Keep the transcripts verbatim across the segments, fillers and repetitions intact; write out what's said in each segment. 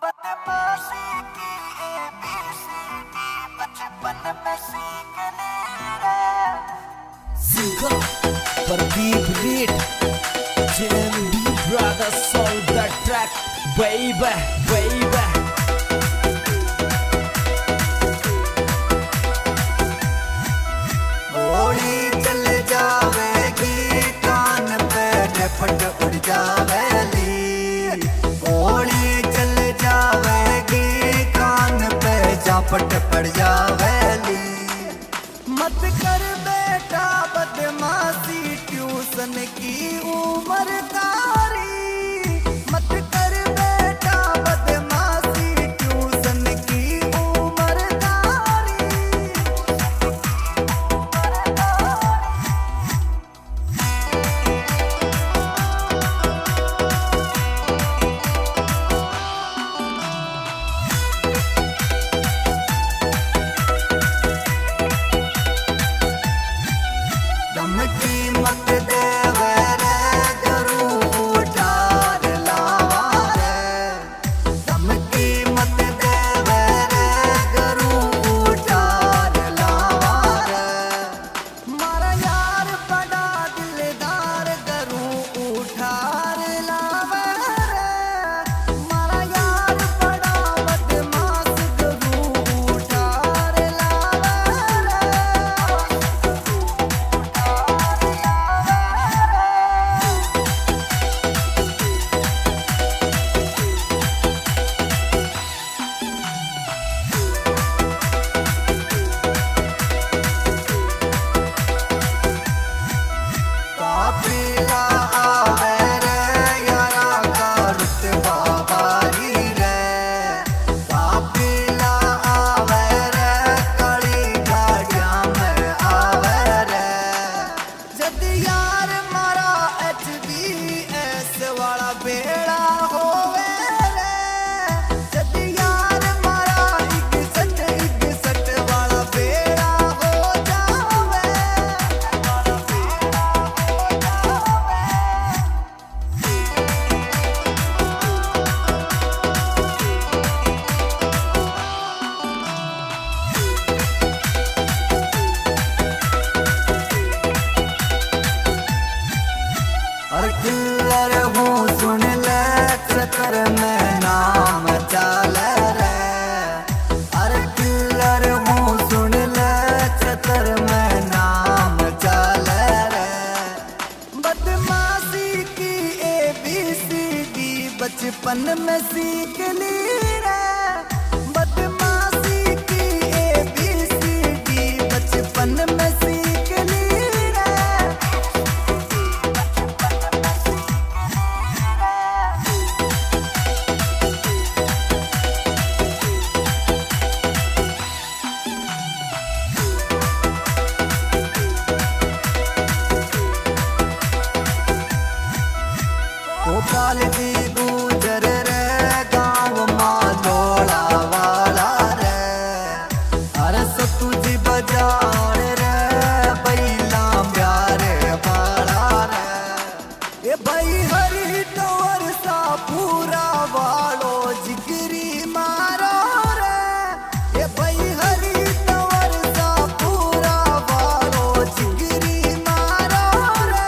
बदमाशी की A B C D बचपन में सीखने रे। Singer Pardeep Reed J M D Brothers on the track, baby, baby. गोली चल जावेगी कान पे झपट उड़ जावेली। गोली चल जावेगी कान पे झपट पड़ जावेली। मत कर बेटा बदमाशी ट्यूशन की उम्र तारी। मत कर बेटा बदमाशी ट्यूशन की उम्र तारी। धमकी मत देवे रे करू उठार लावा रे। धमकी मत देवे रे करू उठार लावा रे। मारा यार बड़ा दिलदार करू उठार लावा रे। मारा यार बड़ा बदमाश करू उठार लावा रे। काफिला आवे रे यारा का रुतबा भारी रे। काफिला आवे रे कड़ी गाड़ियां में आवे रे। जद यार मारा एच बी एस वाला बेड़ा होवे रे। जद यार मारा इकसठ इकसठ वाला बेड़ा हो जावे। वाला बेड़ा हो जावे। और किल्लर हूँ सुन ले चक्कर में नाम चाले रे। अरे किल्लर हूँ सुन ले चक्कर में नाम चाले रे। बदमाशी की ए बी सी डी बचपन में सीख ली रे। बदमाशी की ए बी सी डी बचपन में सीख ली रे। गोपाल जी गुजर रे गाँव मालोड़ा वाला रे। अरे सतु जी बाजार रे बैला प्यारे वाला रे। ये भाई हरी टोर सा पूरा वालो जिगरी मारो रे। ये भाई हरी टोर सा पूरा वालो जिगरी मारो रे।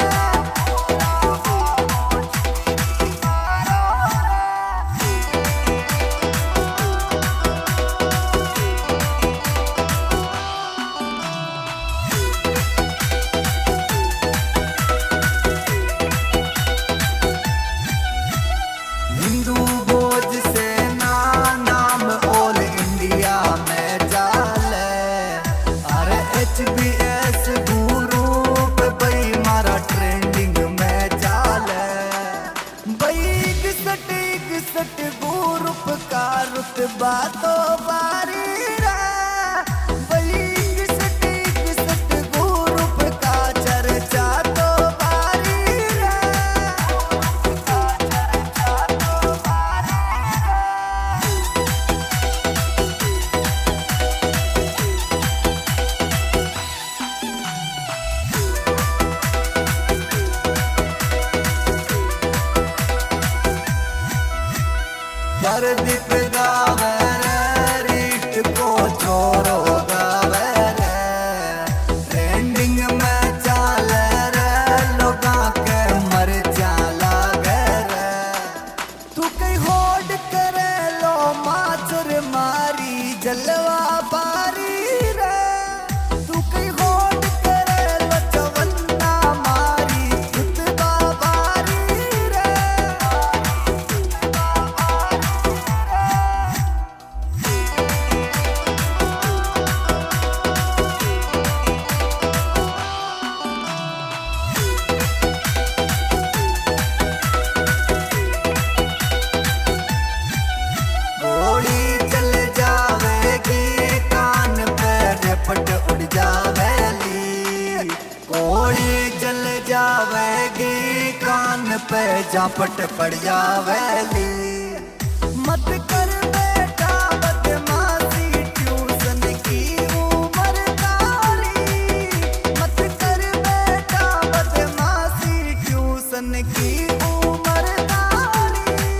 हिंदू भोज से ना नाम ऑल इंडिया में जाले। अरे एच बी एस ग्रुप भाई मारा ट्रेंडिंग में जाले। भाई इकसठ इकसठ ग्रुप का रुतबा तो बारी रे। भाई इकसठ इकसठ ग्रुप का चर्चा तो बारी रे। का चर्चा तो बारी रे। कर प्रदीप गावे रे, रीत को छोरो गावे रे, ट्रेंडिंग में चाले रे, लोगा के मर चाला गे रे। तू कहीं होड़ करे लो माचर मारी जलवा बारी रे, तू कहीं होड़ करे लो चवन्ना मारी जुतबा बारी रे। गोली चल जावेगी कान पे झपट उड़ जावेली, गोली चल जावेगी कान पे झपट पड़ जावेली। मत कर बेटा बदमाशी ट्यूशन की उम्र तारी, मत कर बेटा बदमाशी ट्यूशन की उम्र तारी।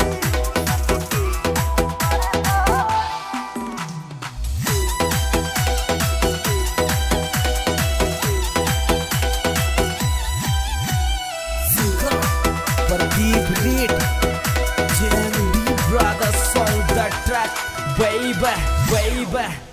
Deep Read, J M B Brothers on the track, baby, baby.